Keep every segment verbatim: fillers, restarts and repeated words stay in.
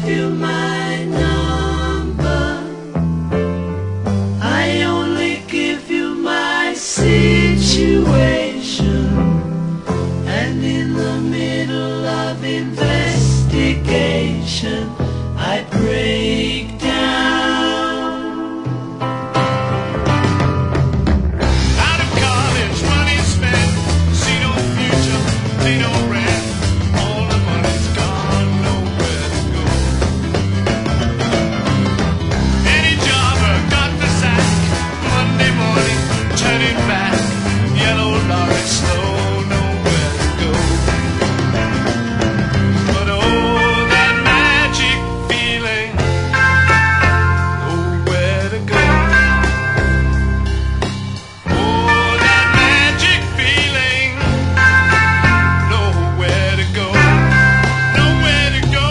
you my number. I only give you my situation. And in the middle of investigation, I break down. Out of college, money spent, see no future, pay no rent. All the money's gone, nowhere to go. Any jobber got the sack, Monday morning, turning back. Yellow lorry, slow, nowhere to go. But oh, that magic feeling, nowhere to go. Oh, that magic feeling, nowhere to go. Nowhere to go.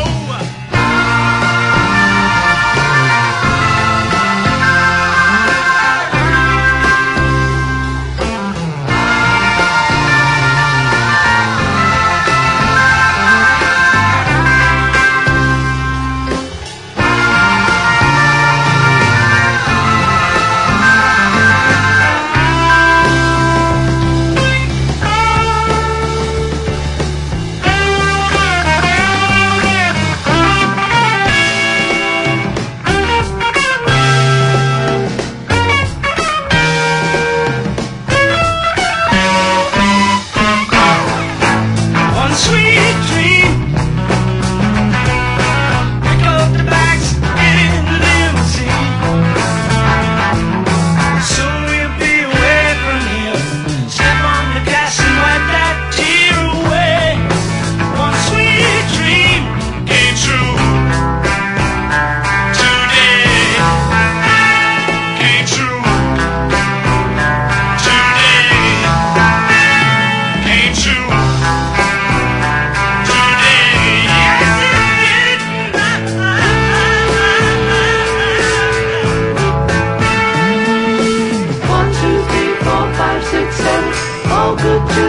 One sweet dream. Pick up the bags in the limousine. Soon we'll be away from here. Step on the gas and wipe that tear away. One sweet dream Came true today. Came true today. Came true today. Yes, it did. One, two, three, four, five, six, seven. All good to